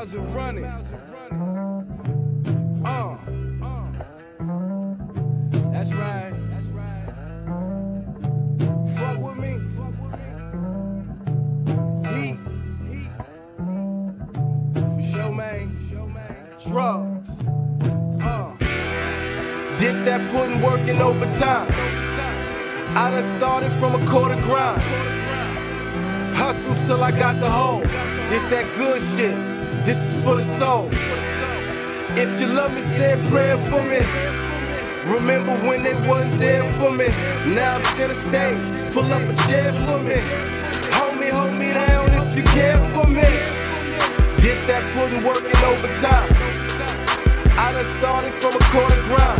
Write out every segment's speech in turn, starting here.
miles and running. That's right. Fuck with me. Heat. For sure, man. Drugs. This that putting work in overtime. I done started from a quarter grind. Hustle till I got the hole. This that good shit. This is for the soul. If you love me, say a prayer for me. Remember when they wasn't there for me. Now I'm center stage. Pull up a chair for me. Homie, hold me down if you care for me. This that putting work in overtime. I done started from a quarter grind.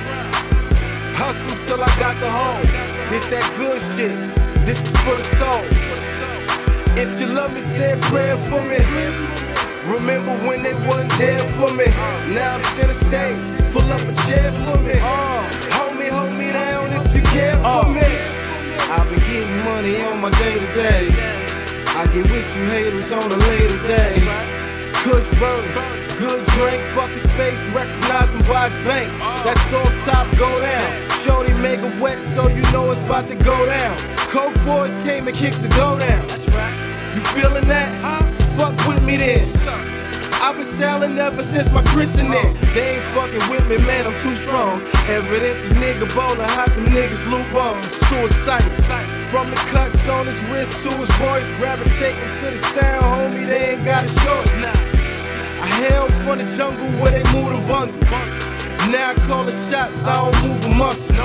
Hustle till I got the hole. This that good shit. This is for the soul. If you love me, say a prayer for me. Remember when they wasn't there for me. Now I'm center stage. Pull up a chair for me. Homie, hold me down if you care for me. I've been getting money on my day to day. I get with you haters on a later day. Kush burning, good drink, fuck his face, recognize him by his bank. That's off top, go down. Shorty make it wet so you know it's about to go down. Coke boys came and kicked the door down. That's right. You feeling that? Fuck with me then. I've been styling ever since my christening. They ain't fucking with me, man, I'm too strong. Evident the nigga ballin', how them niggas loop on. Suicide. From the cuts on his wrist to his voice, gravitating to the sound, homie, they ain't got a choice. I hail from the jungle where they move the bundle. Now I call the shots, I don't move a muscle.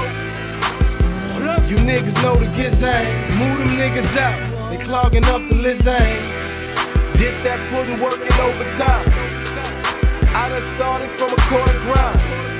You niggas know the gizang. Move them niggas out, they clogging up the lizang. This that putting work in overtime. I done started from a quarter grind.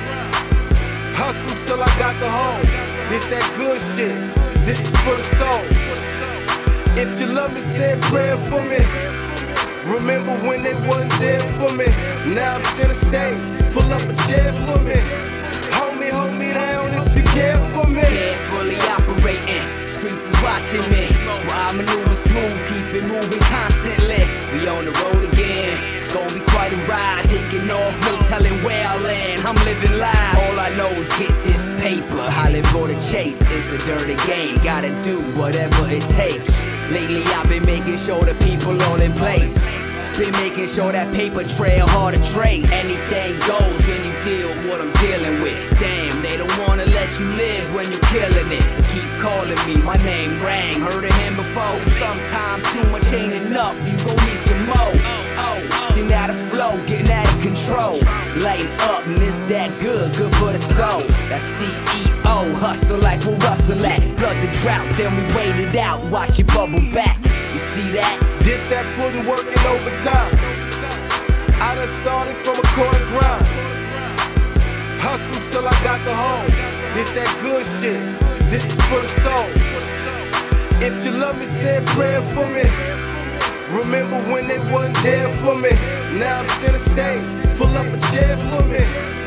Hustle till I got the hole. This that good shit. This is for the soul. If you love me, say a prayer for me. Remember when they wasn't there for me. Now I'm center stage. Pull up a chair for me. Homie, hold me down if you care for me. Fully operating, streets is watching me. So I maneuver smooth, keep it moving constantly. We on the road again, gonna be quite a ride. Taking off, no telling where I land. I'm living live, all I know is get this paper. I live for the chase, it's a dirty game. Gotta do whatever it takes. Lately I've been making sure the people all in place. Been making sure that paper trail hard to trace. Anything goes when you deal with what I'm dealing with. Damn, they don't wanna let you live when you're killing it. Keep calling me, my name rang. Heard of him before. Sometimes too much ain't enough, you gon' need some more. See now the flow, getting out of control. Lighten up, and it's that good for the soul. That's CEO, hustle like we'll rustle at. Blood the drought, then we wait it out, watch it bubble back. You see that? This that putting work in overtime. I done started from a quarter grind. Hustle till I got the hole. This that good shit. This is for the soul. If you love me, say a prayer for me. Remember when they wasn't there for me. Now I'm center stage. Pull up a chair for me.